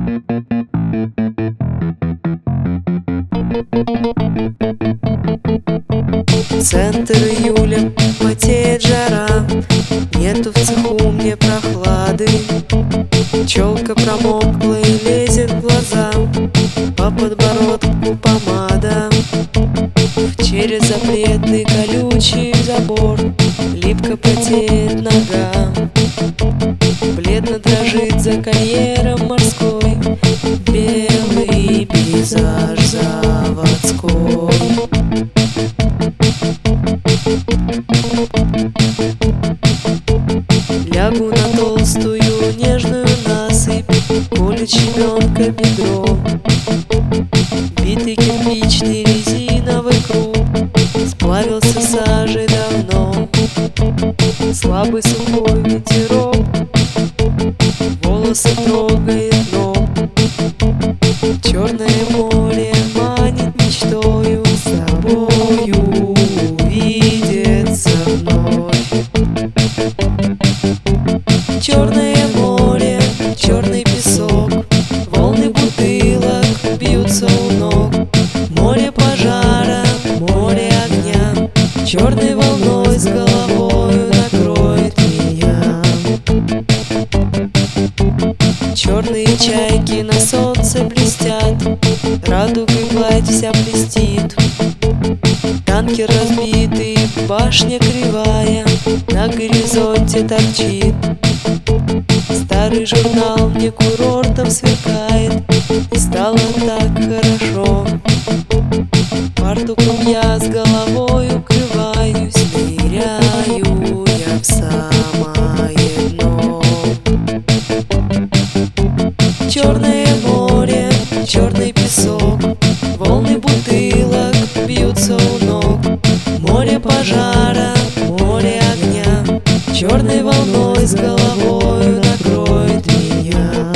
Центр июля, потеет жара, нету в цеху мне прохлады. Челка промокла и лезет в глаза, по подбородку помада. Через запретный колючий забор липко потеет нога. Бледно дрожит за карьером морской белый пейзаж заводской. Лягу на толстую нежную насыпь, колет щебенка бедро. Битый кирпичный резиновый круг сплавился сажей давно. Слабый сухой ветерок волосы трогает дно. Черное море манит мечтою с тобою увидеться вновь. Черное море, черный песок, волны бутылок бьются у ног. Море пожара, море огня, черной волной с головою накроет меня. Черные чайки на солнце блестят, радугой гладь вся блестит. Танкер разбитый, башня кривая на горизонте торчит. Старый журнал мне курортом сверкает, и стало так хорошо. Фартуком я с головой укрываюсь, ныряю я в самое дно. Черное море, черный песок, волны бутылок бьются у ног. Море пожара, море огня, черной волной с головою накроет меня.